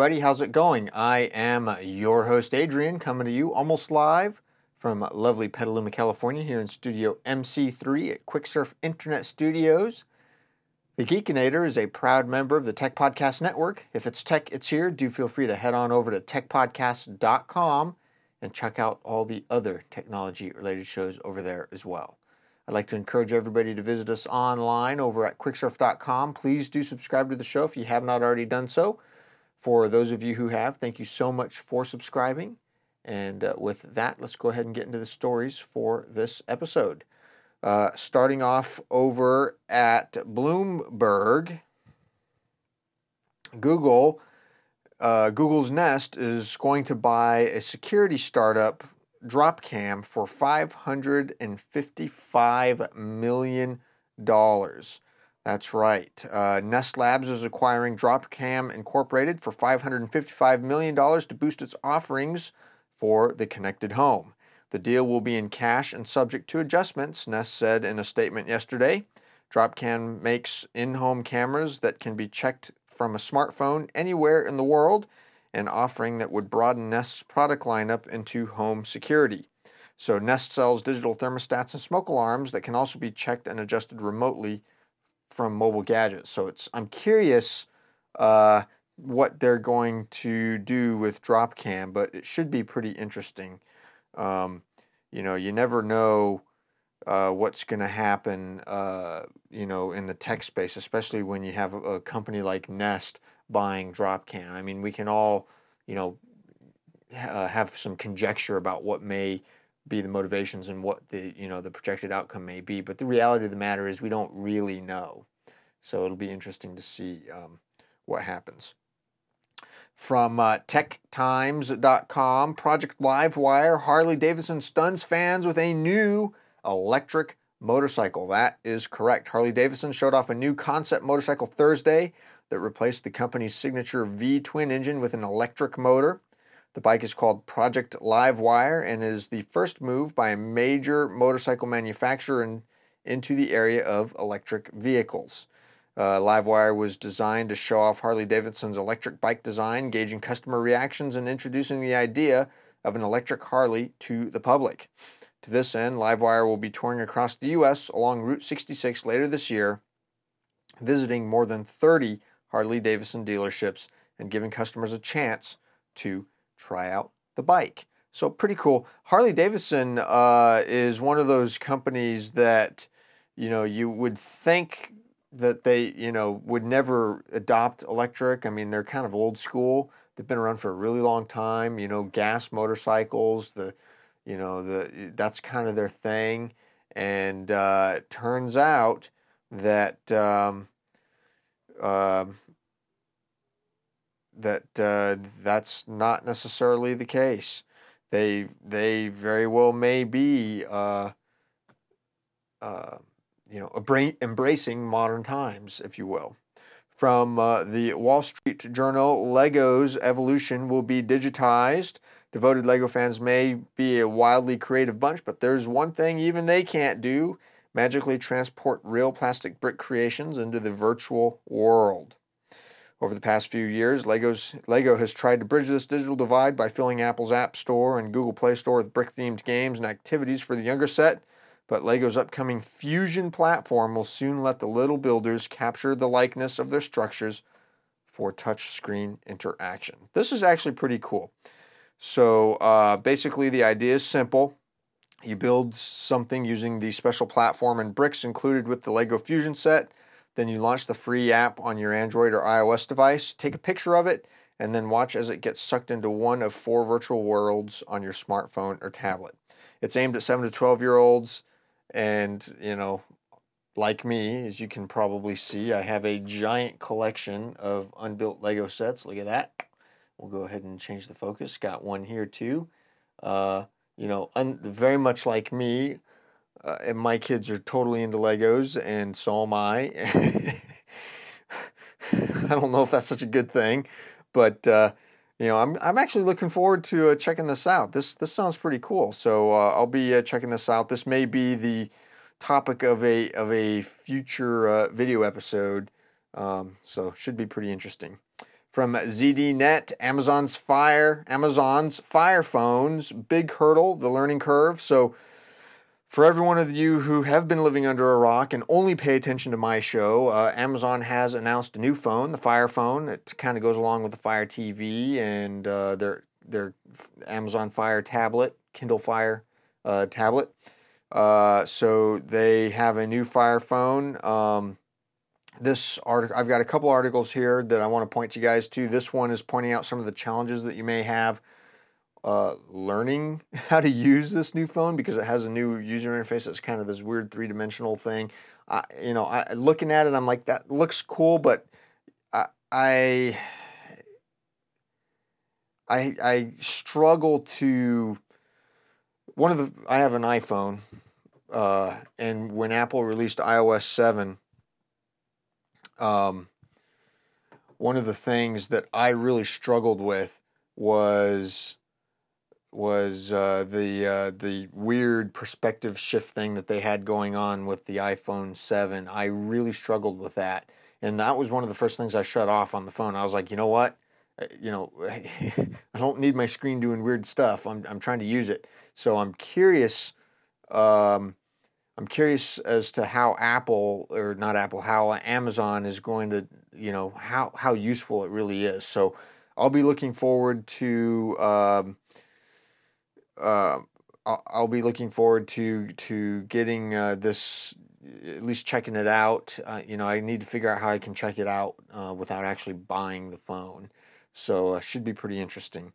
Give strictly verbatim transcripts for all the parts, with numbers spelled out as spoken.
everybody. How's it going? I am your host, Adrian, coming to you almost live from lovely Petaluma, California, here in Studio M C three at QuickSurf Internet Studios. The Geekinator is a proud member of the Tech Podcast Network. If it's tech, it's here. Do feel free to head on over to tech podcast dot com and check out all the other technology-related shows over there as well. I'd like to encourage everybody to visit us online over at quick surf dot com. Please do subscribe to the show if you have not already done so. For those of you who have, thank you so much for subscribing. And uh, with that, let's go ahead and get into the stories for this episode. Uh, starting off over at Bloomberg, Google, uh, Google's Nest is going to buy a security startup, Dropcam, for five hundred fifty-five million dollars. That's right. Uh, Nest Labs is acquiring Dropcam Incorporated for five hundred fifty-five million dollars to boost its offerings for the connected home. The deal will be in cash and subject to adjustments, Nest said in a statement yesterday. Dropcam makes in-home cameras that can be checked from a smartphone anywhere in the world, an offering that would broaden Nest's product lineup into home security. So Nest sells digital thermostats and smoke alarms that can also be checked and adjusted remotely from mobile gadgets. So it's I'm curious uh, what they're going to do with Dropcam, but it should be pretty interesting. Um, you know, you never know uh, what's going to happen, uh, you know, in the tech space, especially when you have a, a company like Nest buying Dropcam. I mean, we can all, you know, uh, have some conjecture about what may be the motivations and what the, you know, the projected outcome may be. But the reality of the matter is we don't really know. So it'll be interesting to see um, what happens. From uh, tech times dot com, Project Livewire, Harley-Davidson stuns fans with a new electric motorcycle. That is correct. Harley-Davidson showed off a new concept motorcycle Thursday that replaced the company's signature V-twin engine with an electric motor. The bike is called Project Livewire and is the first move by a major motorcycle manufacturer in, into the area of electric vehicles. Uh, Livewire was designed to show off Harley-Davidson's electric bike design, gauging customer reactions and introducing the idea of an electric Harley to the public. To this end, Livewire will be touring across the U S along Route sixty-six later this year, visiting more than thirty Harley-Davidson dealerships and giving customers a chance to try out the bike. So pretty cool. Harley-Davidson uh, is one of those companies that, you know, you would think that they, you know, would never adopt electric. I mean, they're kind of old school. They've been around for a really long time. You know, gas motorcycles, the, you know, the that's kind of their thing. And uh, it turns out that um, uh, that uh, that's not necessarily the case. They they very well may be. Uh, uh, you know, embracing modern times, if you will. From uh, the Wall Street Journal, Lego's evolution will be digitized. Devoted Lego fans may be a wildly creative bunch, but there's one thing even they can't do: magically transport real plastic brick creations into the virtual world. Over the past few years, Lego's, Lego has tried to bridge this digital divide by filling Apple's App Store and Google Play Store with brick-themed games and activities for the younger set. But Lego's upcoming Fusion platform will soon let the little builders capture the likeness of their structures for touchscreen interaction. This is actually pretty cool. So uh, basically the idea is simple. You build something using the special platform and bricks included with the Lego Fusion set. Then you launch the free app on your Android or iOS device, take a picture of it, and then watch as it gets sucked into one of four virtual worlds on your smartphone or tablet. It's aimed at seven to twelve-year-olds. And, you know, like me, as you can probably see, I have a giant collection of unbuilt Lego sets. Look at that. We'll go ahead and change the focus. Got one here, too. Uh, you know, un- very much like me, uh, and my kids are totally into Legos, and so am I. I don't know if that's such a good thing, but... Uh, You know, I'm I'm actually looking forward to uh, checking this out. This this sounds pretty cool. So uh, I'll be uh, checking this out. This may be the topic of a of a future uh, video episode. Um, so should be pretty interesting. From Z D Net, Amazon's Fire, Amazon's Fire phones, big hurdle, the learning curve. So for every one of you who have been living under a rock and only pay attention to my show, uh, Amazon has announced a new phone, the Fire phone. It kind of goes along with the Fire T V and uh, their their Amazon Fire tablet, Kindle Fire uh, tablet. Uh, so they have a new Fire phone. Um, this article, I've got a couple articles here that I want to point you guys to. This one is pointing out some of the challenges that you may have uh, learning how to use this new phone, because it has a new user interface that's kind of this weird three-dimensional thing. I, you know, I, looking at it, I'm like, that looks cool, but I, I, I, I struggle to. One of the, I have an iPhone, uh, and when Apple released i O S seven, um, one of the things that I really struggled with was was uh, the uh, the weird perspective shift thing that they had going on with the iPhone seven. I really struggled with that, and that was one of the first things I shut off on the phone. I was like, you know what, you know, I don't need my screen doing weird stuff. I'm I'm trying to use it, so I'm curious. Um, I'm curious as to how Apple, or not Apple, how Amazon is going to, you know, how how useful it really is. So I'll be looking forward to. Um, Uh, I'll, I'll be looking forward to to getting uh, this, at least checking it out. Uh, you know, I need to figure out how I can check it out uh, without actually buying the phone. So it uh, should be pretty interesting.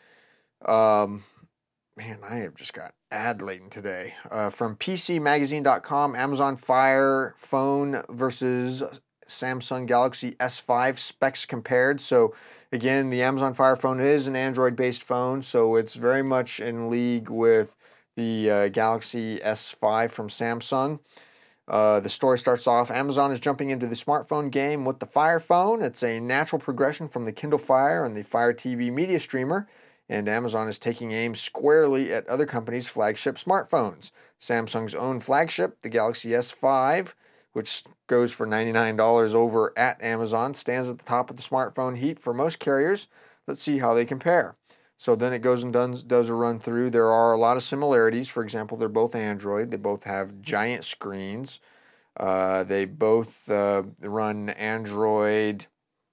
Um, man, I have just got ad laden today. Uh, from P C Magazine dot com, Amazon Fire phone versus Samsung Galaxy S five specs compared. So again, the Amazon Fire phone is an Android-based phone, so it's very much in league with the uh, Galaxy S five from Samsung. Uh, the story starts off, Amazon is jumping into the smartphone game with the Fire phone. It's a natural progression from the Kindle Fire and the Fire T V media streamer, and Amazon is taking aim squarely at other companies' flagship smartphones. Samsung's own flagship, the Galaxy S five, which goes for ninety-nine dollars over at Amazon, stands at the top of the smartphone heap for most carriers. Let's see how they compare. So then it goes and does, does a run through. There are a lot of similarities. For example, they're both Android. They both have giant screens. Uh, they both uh, run Android.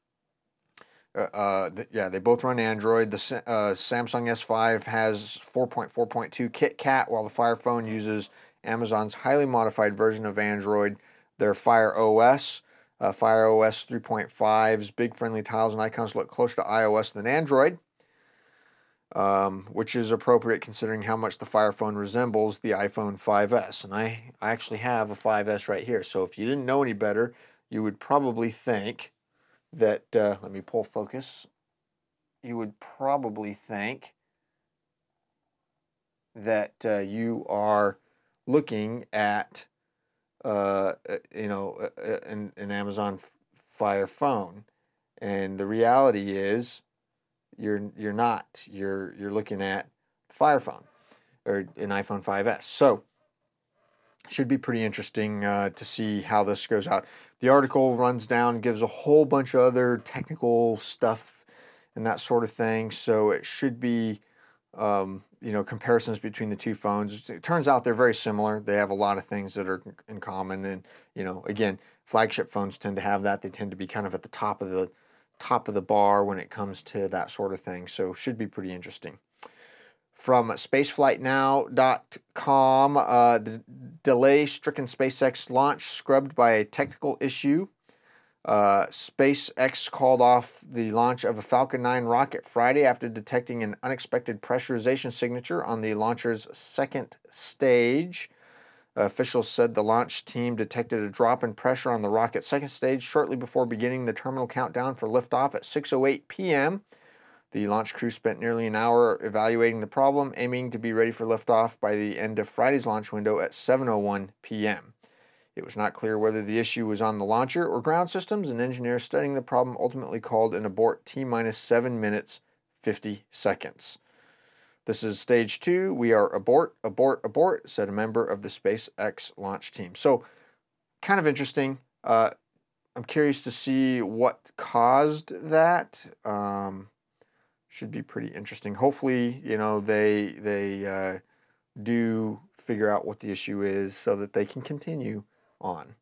Uh, uh, th- yeah, they both run Android. The uh, Samsung S five has four point four point two KitKat, while the Fire phone uses Amazon's highly modified version of Android. Their Fire O S, uh, Fire O S three point five's big friendly tiles and icons look closer to iOS than Android, um, which is appropriate considering how much the Fire phone resembles the iPhone five S. And I, I actually have a five S right here. So if you didn't know any better, you would probably think that, uh, let me pull focus, you would probably think that uh, you are looking at Uh, you know, an, an Amazon Fire phone, and the reality is, you're you're not. You're you're looking at Fire phone or an iPhone five S. So, should be pretty interesting uh, to see how this goes out. The article runs down, gives a whole bunch of other technical stuff and that sort of thing. So it should be. Um, you know, comparisons between the two phones. It turns out they're very similar. They have a lot of things that are in common, and you know, again, flagship phones tend to have that. They tend to be kind of at the top of the top of the bar when it comes to that sort of thing. So, should be pretty interesting. From spaceflight now dot com, uh, the delay-stricken SpaceX launch scrubbed by a technical issue. Uh, SpaceX called off the launch of a Falcon nine rocket Friday after detecting an unexpected pressurization signature on the launcher's second stage. Uh, officials said the launch team detected a drop in pressure on the rocket's second stage shortly before beginning the terminal countdown for liftoff at six oh eight p.m. The launch crew spent nearly an hour evaluating the problem, aiming to be ready for liftoff by the end of Friday's launch window at seven oh one p.m. It was not clear whether the issue was on the launcher or ground systems, and engineers studying the problem ultimately called an abort T-minus seven minutes, fifty seconds. This is stage two. We are abort, abort, abort, said a member of the SpaceX launch team. So, kind of interesting. Uh, I'm curious to see what caused that. Um, should be pretty interesting. Hopefully, you know, they they uh, do figure out what the issue is so that they can continue on.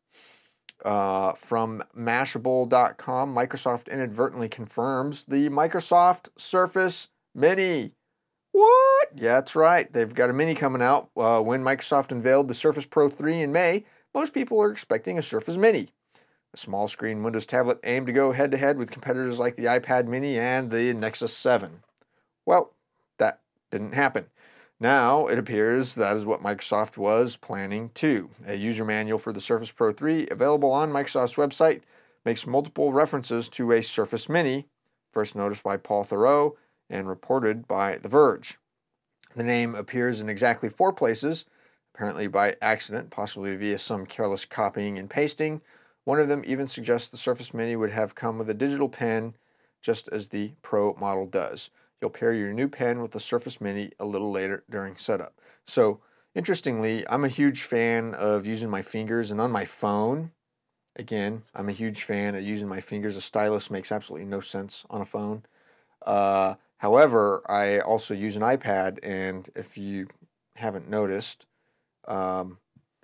Uh, from Mashable dot com, Microsoft inadvertently confirms the Microsoft Surface Mini. What? Yeah, that's right. They've got a Mini coming out. Uh, when Microsoft unveiled the Surface Pro three in May, most people are expecting a Surface Mini, a small screen Windows tablet aimed to go head to head with competitors like the iPad Mini and the Nexus seven. Well, that didn't happen. Now it appears that is what Microsoft was planning too. A user manual for the Surface Pro three, available on Microsoft's website, makes multiple references to a Surface Mini, first noticed by Paul Theroux and reported by The Verge. The name appears in exactly four places, apparently by accident, possibly via some careless copying and pasting. One of them even suggests the Surface Mini would have come with a digital pen, just as the Pro model does. You'll pair your new pen with the Surface Mini a little later during setup. So, interestingly, I'm a huge fan of using my fingers, and on my phone, again, I'm a huge fan of using my fingers. A stylus makes absolutely no sense on a phone. Uh, however, I also use an iPad, and if you haven't noticed, um,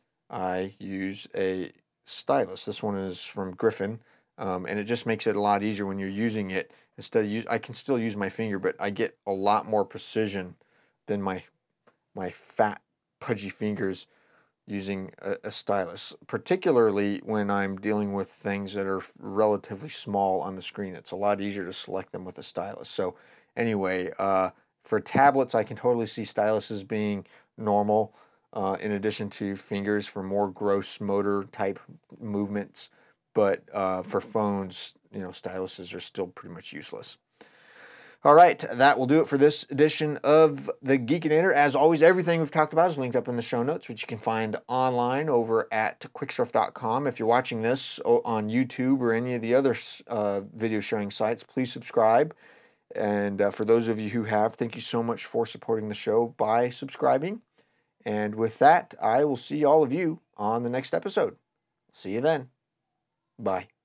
I use a stylus. This one is from Griffin, um, and it just makes it a lot easier when you're using it. Instead of use, I can still use my finger, but I get a lot more precision than my my fat, pudgy fingers using a, a stylus, particularly when I'm dealing with things that are relatively small on the screen. It's a lot easier to select them with a stylus. So anyway, uh, for tablets, I can totally see styluses being normal, uh, in addition to fingers for more gross motor type movements. But uh, for phones, you know, styluses are still pretty much useless. All right, that will do it for this edition of the Geekinator. As always, everything we've talked about is linked up in the show notes, which you can find online over at quicksurf dot com. If you're watching this on YouTube or any of the other uh, video sharing sites, please subscribe. And uh, for those of you who have, thank you so much for supporting the show by subscribing. And with that, I will see all of you on the next episode. See you then. Bye.